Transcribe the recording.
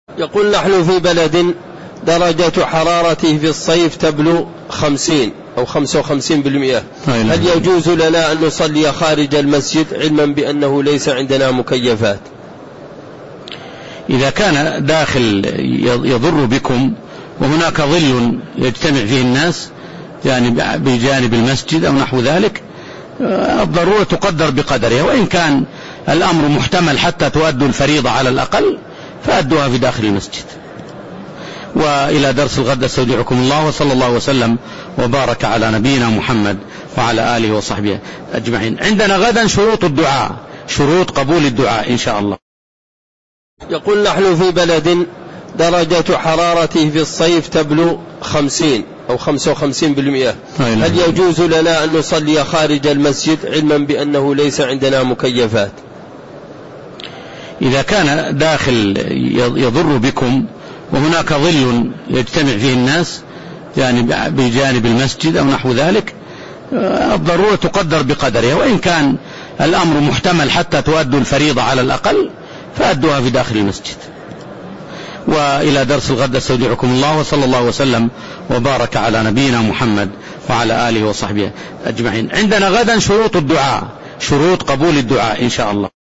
يقول نحن في بلد درجة حرارته في الصيف تبلغ 50 أو 55%، هل يجوز لنا أن نصلي خارج المسجد علما بأنه ليس عندنا مكيفات؟ إذا كان داخل يضر بكم وهناك ظل يجتمع فيه الناس يعني بجانب المسجد أو نحو ذلك، الضرورة تقدر بقدرها، وإن كان الأمر محتمل حتى تؤدوا الفريضة على الأقل فأدوها في داخل المسجد. وإلى درس الغد استودعكم الله، وصلى الله وسلم وبارك على نبينا محمد وعلى آله وصحبه أجمعين. عندنا غدا شروط الدعاء، شروط قبول الدعاء إن شاء الله. يقول نحن في بلد درجة حرارته في الصيف تبلغ 50 أو 55%، هل يجوز لنا أن نصلي خارج المسجد علما بأنه ليس عندنا مكيفات؟ إذا كان داخل يضر بكم وهناك ظل يجتمع فيه الناس يعني بجانب المسجد أو نحو ذلك، الضرورة تقدر بقدرها، وإن كان الأمر محتمل حتى تؤدوا الفريضة على الأقل فأدوها في داخل المسجد. وإلى درس الغد استودعكم الله، وصلى الله وسلم وبارك على نبينا محمد وعلى آله وصحبه أجمعين. عندنا غدا شروط الدعاء، شروط قبول الدعاء إن شاء الله.